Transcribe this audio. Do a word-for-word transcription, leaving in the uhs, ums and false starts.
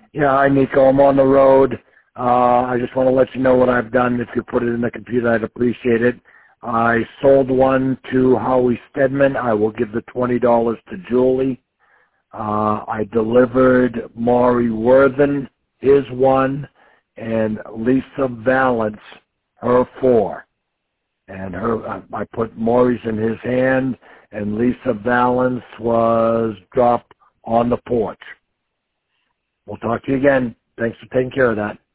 Yeah, hi, Nico. I'm on the road. Uh, I just want to let you know what I've done. If you put it in the computer, I'd appreciate it. I sold one to Howie Stedman. I will give the twenty dollars to Julie. Uh, I delivered Maury Worthen, his one, and Lisa Valance, her four. And her, I put Maury's in his hand, and Lisa Valance was dropped on the porch. We'll talk to you again. Thanks for taking care of that.